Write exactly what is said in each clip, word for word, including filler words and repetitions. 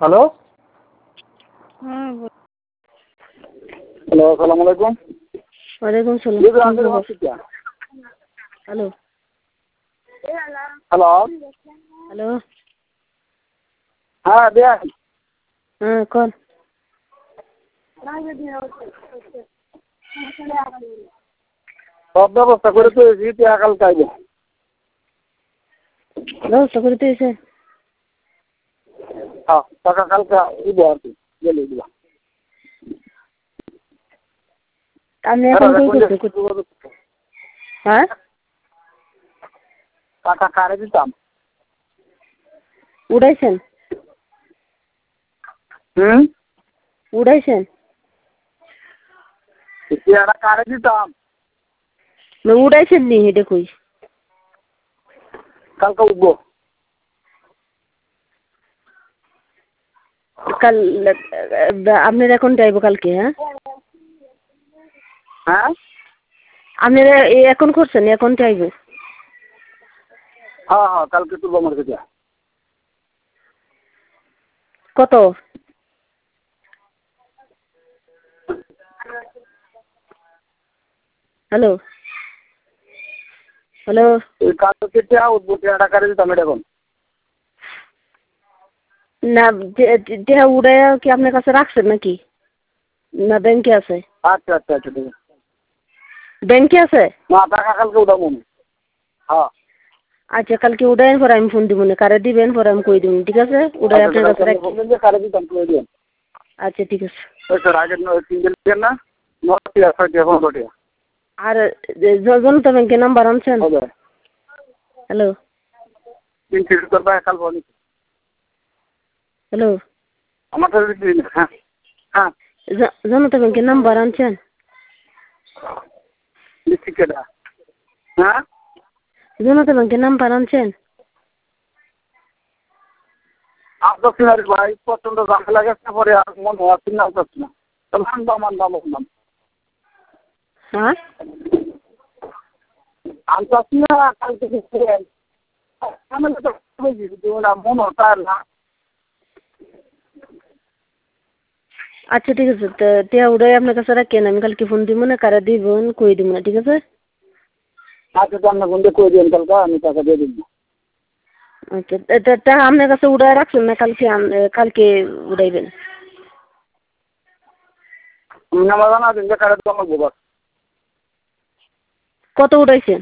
Hello হ্যাঁ hello আসসালামু আলাইকুম। ওয়ালাইকুম সালাম। ये आंध्र भाषा क्या? হ্যালো हेलो হ্যালো हाँ दिया হ্যাঁ কোন সব ব্যবস্থা করে তো জিতে আকাল কাইবে ব্যবস্থা করে দিয়েছে। হ্যাঁ টাকা কালকে দিব আর কি গেলে দিবা আপনি এখন কই করছেন? হ্যাঁ টাকা কারে দিতাম উড়াইছেন হুম উড়াইছেন টাকা কারে দিতাম না উড়াইছেন নি এটা কই কালকে উঠবো কাল আপনার অ্যাকাউন্টে আইব কালকে। হ্যাঁ হ্যাঁ আপনারা এই অ্যাকাউন্ট করছেন অ্যাকাউন্টে আইব। হ্যাঁ হ্যাঁ কালকে তুলবো আমার কাছে কত হ্যালো হ্যালো ওই কালকে টাকা উঠবো টাকা কারে দিতাম এটা এখন না দেহা উড়াইয়া কি আপনার কাছে রাখছেন নাকি না ব্যাংকে আছে? আচ্ছা আচ্ছা আচ্ছা ঠিক আছে ব্যাংকে আছে। না টাকা কালকে উঠাবো হ্যাঁ আচ্ছা কালকে উড়াইন পরে আমি ফোন দিব না কারে দিবেন পরে আমি কই দিব ঠিক আছে উড়াই আপনার কাছে রাখি। কারে দিতাম তুলে দিন আচ্ছা ঠিক আছে। ওই স্যার আগের তিনজন দিন না নটিয়া ছয়টিয়া পনেরোটিয়া আর জনতা ব্যাংকের নাম্বার আনছেন? হবে হ্যালো তিন সিট করবা কাল বলি হ্যালো আমার কাছে দিন হ্যাঁ হ্যাঁ জনতা ব্যাংকের নাম্বার আনছেন? লিখিকেটা হ্যাঁ জনতা ব্যাংকের নাম্বার আনছেন? আসছি না রে ভাই প্রচন্ড ঝামেলা গেছে পরে আর মনে হচ্ছে না আসছি না মানবা মানবা মানবাম হ্যাঁ আনতাছি না কালকে ঝামেলা তো মনে হচ্ছে না। আচ্ছা ঠিক আছে তো টিয়া উড়াই আপনার কাছে রাখেন আমি কালকে ফোন দিব না কারা দিবেন কই দিব না ঠিক আছে। আচ্ছা তো আপনার বন্ধু কই দিন কালকে আমি টাকা দিয়ে দিব। আচ্ছা এটা আপনার কাছে উড়াই রাখছেন না কালকে কালকে উড়াইবেন? নাম্বার জানা দিন যে কারে তোমার গোবর কত উড়াইছেন?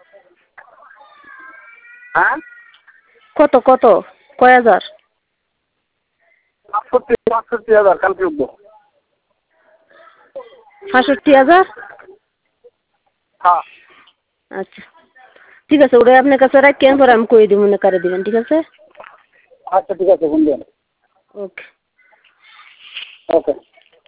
হ্যাঁ কত কত কয় হাজার? পাঁচষট্টি পাঁচষট্টি হাজার কালকে উঠবো সাতষট্টি হাজার। হ্যাঁ আচ্ছা ঠিক আছে ওটাই আপনার কাছে রাখেন পরে আমি কই দিব না কারে দিবেন ঠিক আছে। আচ্ছা ঠিক আছে ফোন দিন ওকে ওকে